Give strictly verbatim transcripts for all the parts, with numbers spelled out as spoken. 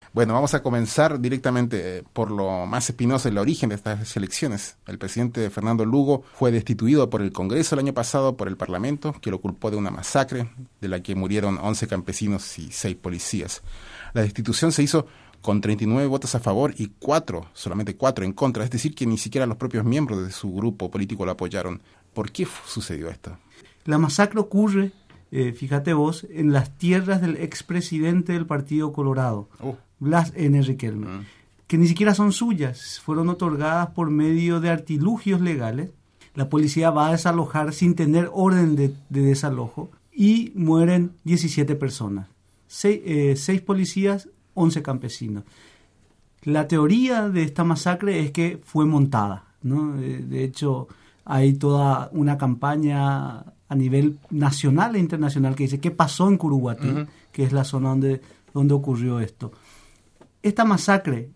Bueno, vamos a comenzar directamente por lo más espinoso, el origen de estas elecciones. El presidente Fernando Lugo fue destituido por el Congreso el año pasado, por el Parlamento, que lo culpó de una masacre de la que murieron once campesinos y seis policías. La destitución se hizo con treinta y nueve votos a favor y cuatro, solamente cuatro en contra, es decir, que ni siquiera los propios miembros de su grupo político lo apoyaron. ¿Por qué sucedió esto? La masacre ocurre, eh, fíjate vos, en las tierras del expresidente del Partido Colorado, uh. Blas N. Riquelme, uh. que ni siquiera son suyas, fueron otorgadas por medio de artilugios legales. La policía va a desalojar sin tener orden de, de desalojo y mueren diecisiete personas, seis, eh, seis policías, once campesinos. La teoría de esta masacre es que fue montada, ¿no? De, de hecho, hay toda una campaña a nivel nacional e internacional que dice qué pasó en Curuguatí, uh-huh. que es la zona donde, donde ocurrió esto. Esta masacre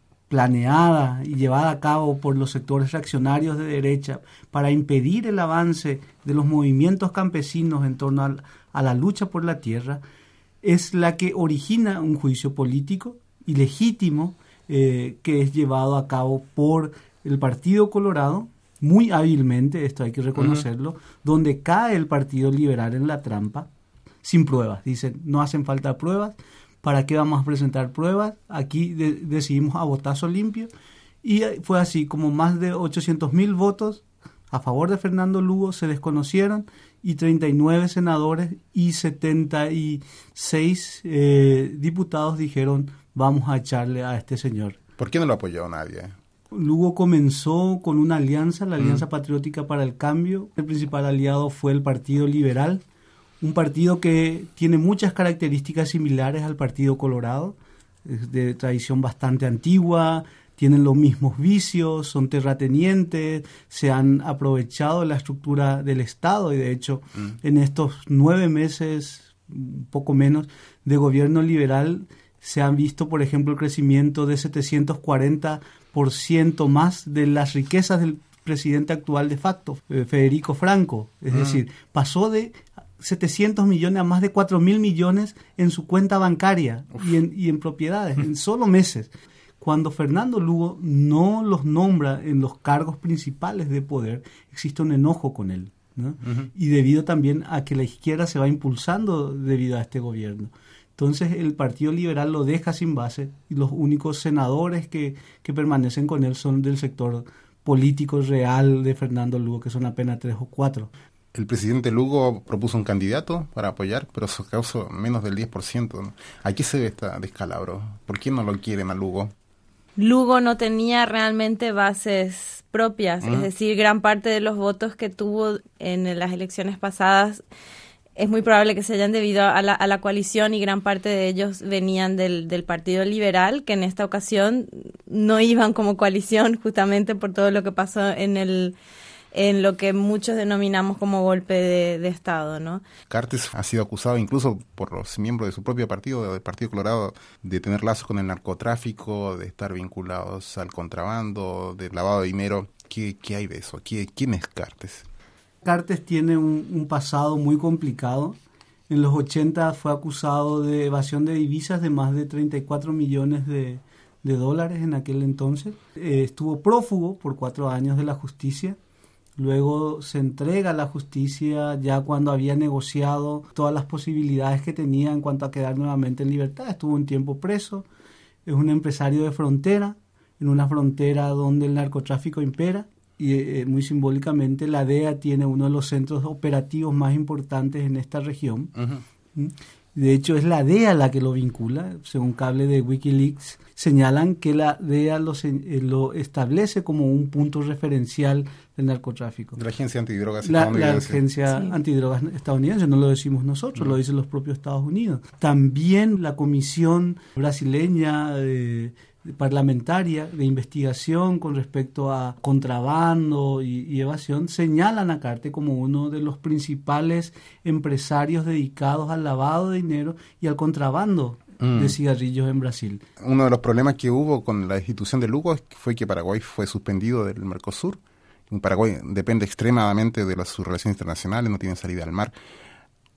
planeada y llevada a cabo por los sectores reaccionarios de derecha para impedir el avance de los movimientos campesinos en torno a, a la lucha por la tierra, es la que origina un juicio político ilegítimo eh, que es llevado a cabo por el Partido Colorado, muy hábilmente, esto hay que reconocerlo, uh-huh. donde cae el Partido Liberal en la trampa, sin pruebas. Dicen, no hacen falta pruebas, ¿para qué vamos a presentar pruebas? Aquí de- decidimos a botazo limpio. Y fue así, como más de ochocientos mil votos a favor de Fernando Lugo se desconocieron y treinta y nueve senadores y setenta y seis eh, diputados dijeron, vamos a echarle a este señor. ¿Por qué no lo apoyó nadie? Lugo comenzó con una alianza, la Alianza mm. Patriótica para el Cambio. El principal aliado fue el Partido Liberal, un partido que tiene muchas características similares al Partido Colorado, es de tradición bastante antigua, tienen los mismos vicios, son terratenientes, se han aprovechado de la estructura del Estado y de hecho mm. en estos nueve meses, un poco menos, de gobierno liberal se han visto, por ejemplo, el crecimiento de setecientos cuarenta por ciento más de las riquezas del presidente actual de facto, eh, Federico Franco. Es mm. decir, pasó de setecientos millones a más de cuatro mil millones en su cuenta bancaria y en, y en propiedades, en solo meses. Cuando Fernando Lugo no los nombra en los cargos principales de poder, existe un enojo con él, ¿no? Uh-huh. Y debido también a que la izquierda se va impulsando debido a este gobierno. Entonces el Partido Liberal lo deja sin base y los únicos senadores que, que permanecen con él son del sector político real de Fernando Lugo, que son apenas tres o cuatro. El presidente Lugo propuso un candidato para apoyar, pero eso causó menos del diez por ciento. ¿A qué se debe este descalabro? ¿Por qué no lo quieren a Lugo? Lugo no tenía realmente bases propias, ¿Mm? Es decir, gran parte de los votos que tuvo en las elecciones pasadas es muy probable que se hayan debido a la, a la coalición y gran parte de ellos venían del, del Partido Liberal, que en esta ocasión no iban como coalición justamente por todo lo que pasó en el en lo que muchos denominamos como golpe de, de Estado, ¿no? Cartes ha sido acusado incluso por los miembros de su propio partido, del Partido Colorado, de tener lazos con el narcotráfico, de estar vinculados al contrabando, de lavado de dinero. ¿Qué, qué hay de eso? ¿Qué, ¿Quién es Cartes? Cartes tiene un, un pasado muy complicado. En los ochenta fue acusado de evasión de divisas de más de treinta y cuatro millones de, de dólares en aquel entonces. Eh, estuvo prófugo por cuatro años de la justicia. Luego se entrega a la justicia ya cuando había negociado todas las posibilidades que tenía en cuanto a quedar nuevamente en libertad. Estuvo un tiempo preso. Es un empresario de frontera, en una frontera donde el narcotráfico impera. Y eh, muy simbólicamente la D E A tiene uno de los centros operativos más importantes en esta región. Uh-huh. De hecho, es la D E A la que lo vincula. Según cable de Wikileaks, señalan que la D E A lo, eh, lo establece como un punto referencial del narcotráfico. De la Agencia Antidrogas la, Estadounidense. La Agencia sí. Antidrogas Estadounidense, no lo decimos nosotros, uh-huh. lo dicen los propios Estados Unidos. También la Comisión Brasileña de... parlamentaria de investigación con respecto a contrabando y, y evasión señalan a Cartes como uno de los principales empresarios dedicados al lavado de dinero y al contrabando mm. de cigarrillos en Brasil. Uno de los problemas que hubo con la destitución de Lugo fue que Paraguay fue suspendido del Mercosur. Paraguay depende extremadamente de las, sus relaciones internacionales, no tiene salida al mar.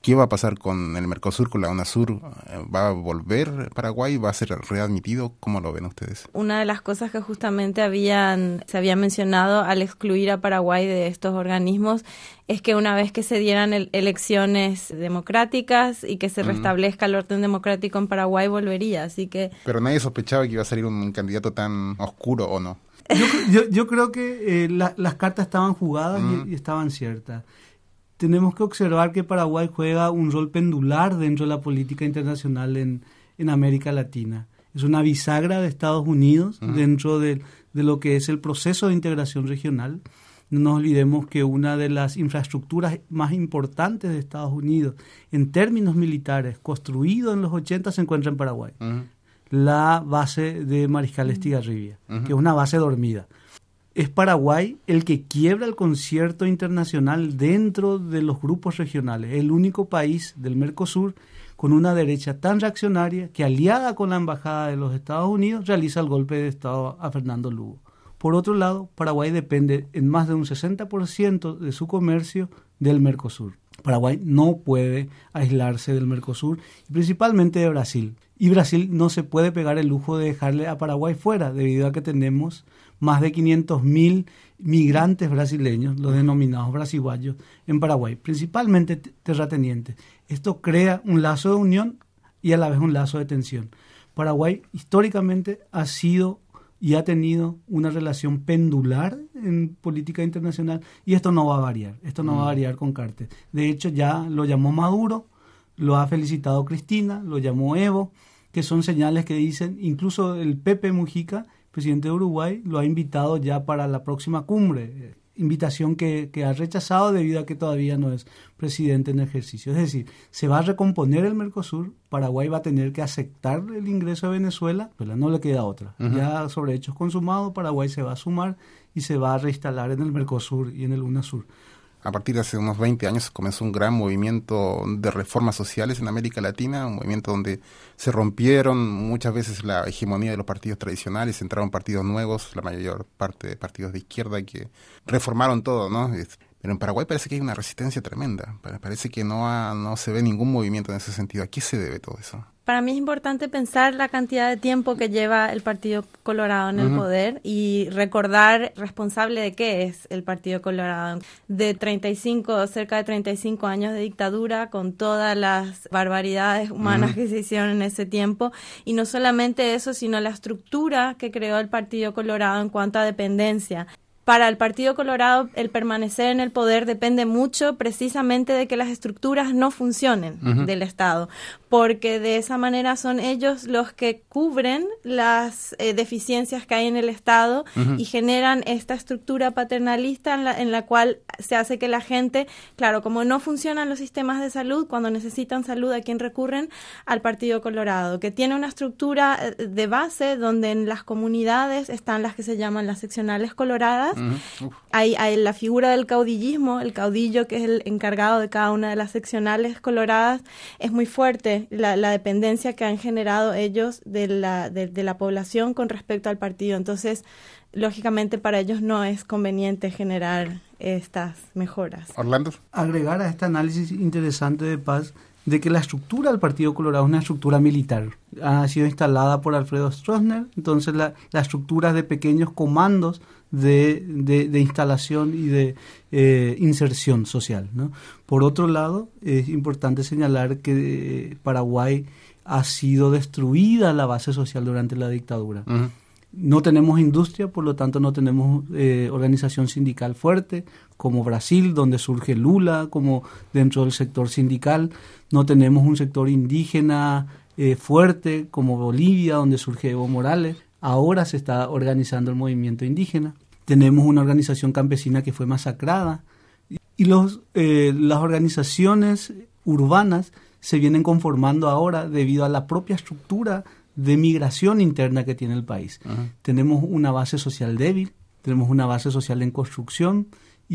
¿Qué va a pasar con el Mercosur, con la UNASUR? ¿Va a volver Paraguay? ¿Va a ser readmitido? ¿Cómo lo ven ustedes? Una de las cosas que justamente habían se había mencionado al excluir a Paraguay de estos organismos es que una vez que se dieran el, elecciones democráticas y que se restablezca el orden democrático en Paraguay, volvería. Así que. Pero nadie sospechaba que iba a salir un candidato tan oscuro, ¿o no? Yo, yo, yo creo que eh, la, las cartas estaban jugadas mm. y, y estaban ciertas. Tenemos que observar que Paraguay juega un rol pendular dentro de la política internacional en, en América Latina. Es una bisagra de Estados Unidos uh-huh. dentro de, de lo que es el proceso de integración regional. No nos olvidemos que una de las infraestructuras más importantes de Estados Unidos en términos militares, construido en los ochenta, se encuentra en Paraguay. Uh-huh. La base de Mariscal Estigarribia, uh-huh. que es una base dormida. Es Paraguay el que quiebra el concierto internacional dentro de los grupos regionales. El único país del Mercosur con una derecha tan reaccionaria que, aliada con la Embajada de los Estados Unidos, realiza el golpe de Estado a Fernando Lugo. Por otro lado, Paraguay depende en más de un sesenta por ciento de su comercio del Mercosur. Paraguay no puede aislarse del Mercosur, principalmente de Brasil. Y Brasil no se puede pegar el lujo de dejarle a Paraguay fuera, debido a que tenemos más de quinientos mil migrantes brasileños, los denominados brasiguayos, en Paraguay, principalmente terratenientes. Esto crea un lazo de unión y a la vez un lazo de tensión. Paraguay históricamente ha sido y ha tenido una relación pendular en política internacional y esto no va a variar, esto no mm. va a variar con Cartes. De hecho, ya lo llamó Maduro, lo ha felicitado Cristina, lo llamó Evo, que son señales que dicen, incluso el Pepe Mujica, presidente de Uruguay, lo ha invitado ya para la próxima cumbre, invitación que, que ha rechazado debido a que todavía no es presidente en ejercicio. Es decir, se va a recomponer el Mercosur, Paraguay va a tener que aceptar el ingreso de Venezuela, pero no le queda otra. Uh-huh. Ya sobre hechos consumados, Paraguay se va a sumar y se va a reinstalar en el Mercosur y en el UNASUR. A partir de hace unos veinte años comenzó un gran movimiento de reformas sociales en América Latina, un movimiento donde se rompieron muchas veces la hegemonía de los partidos tradicionales, entraron partidos nuevos, la mayor parte de partidos de izquierda que reformaron todo, ¿no? Pero en Paraguay parece que hay una resistencia tremenda, parece que no, ha, no se ve ningún movimiento en ese sentido. ¿A qué se debe todo eso? Para mí es importante pensar la cantidad de tiempo que lleva el Partido Colorado en uh-huh. el poder y recordar responsable de qué es el Partido Colorado. De treinta y cinco, cerca de treinta y cinco años de dictadura, con todas las barbaridades humanas uh-huh. que se hicieron en ese tiempo. Y no solamente eso, sino la estructura que creó el Partido Colorado en cuanto a dependencia. Para el Partido Colorado, el permanecer en el poder depende mucho precisamente de que las estructuras no funcionen uh-huh. del Estado, porque de esa manera son ellos los que cubren las eh, deficiencias que hay en el Estado uh-huh. y generan esta estructura paternalista en la, en la cual se hace que la gente, claro, como no funcionan los sistemas de salud, cuando necesitan salud, ¿a quién recurren? Al Partido Colorado, que tiene una estructura de base donde en las comunidades están las que se llaman las seccionales coloradas. Uh-huh. Hay, hay la figura del caudillismo, el caudillo que es el encargado de cada una de las seccionales coloradas, es muy fuerte la, la dependencia que han generado ellos de la, de, de la población con respecto al partido. Entonces, lógicamente para ellos no es conveniente generar estas mejoras. Orlando. Agregar a este análisis interesante de Paz de que la estructura del Partido Colorado es una estructura militar. Ha sido instalada por Alfredo Stroessner, entonces la, la estructura de pequeños comandos de, de, de instalación y de eh, inserción social, ¿no? Por otro lado, es importante señalar que eh, Paraguay ha sido destruida la base social durante la dictadura. Uh-huh. No tenemos industria, por lo tanto no tenemos eh, organización sindical fuerte, como Brasil, donde surge Lula, como dentro del sector sindical. No tenemos un sector indígena eh, fuerte, como Bolivia, donde surge Evo Morales. Ahora se está organizando el movimiento indígena. Tenemos una organización campesina que fue masacrada. Y los, eh, las organizaciones urbanas se vienen conformando ahora debido a la propia estructura de migración interna que tiene el país. Uh-huh. Tenemos una base social débil, tenemos una base social en construcción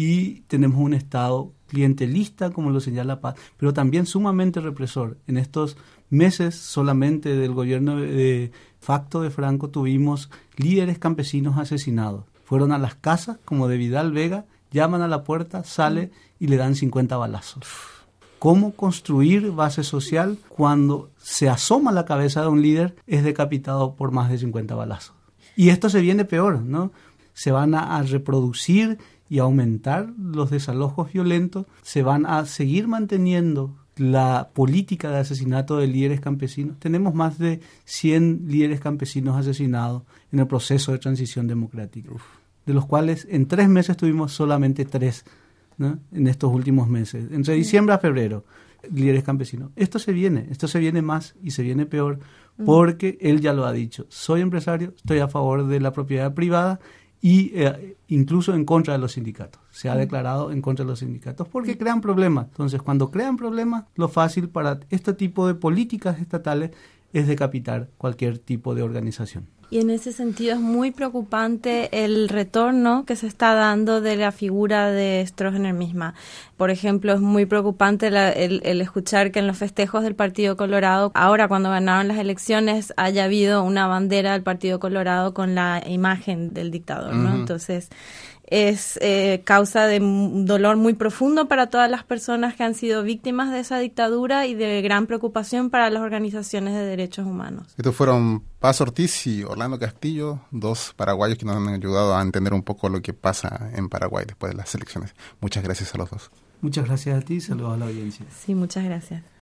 y tenemos un Estado clientelista, como lo señala Paz, pero también sumamente represor. En estos meses solamente del gobierno de facto de Franco tuvimos líderes campesinos asesinados. Fueron a las casas, como de Vidal Vega, llaman a la puerta, sale y le dan cincuenta balazos. cómo construir base social cuando se asoma la cabeza de un líder, es decapitado por más de cincuenta balazos. Y esto se viene peor, ¿no? Se van a, a reproducir y aumentar los desalojos violentos, se van a seguir manteniendo la política de asesinato de líderes campesinos. Tenemos más de cien líderes campesinos asesinados en el proceso de transición democrática, Uf. de los cuales en tres meses tuvimos solamente tres, ¿no? En estos últimos meses, entre diciembre a febrero, líderes campesinos. Esto se viene, esto se viene más y se viene peor, porque él ya lo ha dicho. Soy empresario, estoy a favor de la propiedad privada y eh, incluso en contra de los sindicatos. Se ha declarado en contra de los sindicatos porque crean problemas. Entonces, cuando crean problemas, lo fácil para este tipo de políticas estatales es decapitar cualquier tipo de organización. Y en ese sentido es muy preocupante el retorno que se está dando de la figura de Stroessner misma. Por ejemplo, es muy preocupante la, el, el escuchar que en los festejos del Partido Colorado, ahora cuando ganaron las elecciones, haya habido una bandera del Partido Colorado con la imagen del dictador, ¿no? Uh-huh. Entonces, es eh, causa de un dolor muy profundo para todas las personas que han sido víctimas de esa dictadura y de gran preocupación para las organizaciones de derechos humanos. Estos fueron Paz Ortiz y Orlando Castillo, dos paraguayos que nos han ayudado a entender un poco lo que pasa en Paraguay después de las elecciones. Muchas gracias a los dos. Muchas gracias a ti, saludos a la audiencia. Sí, muchas gracias.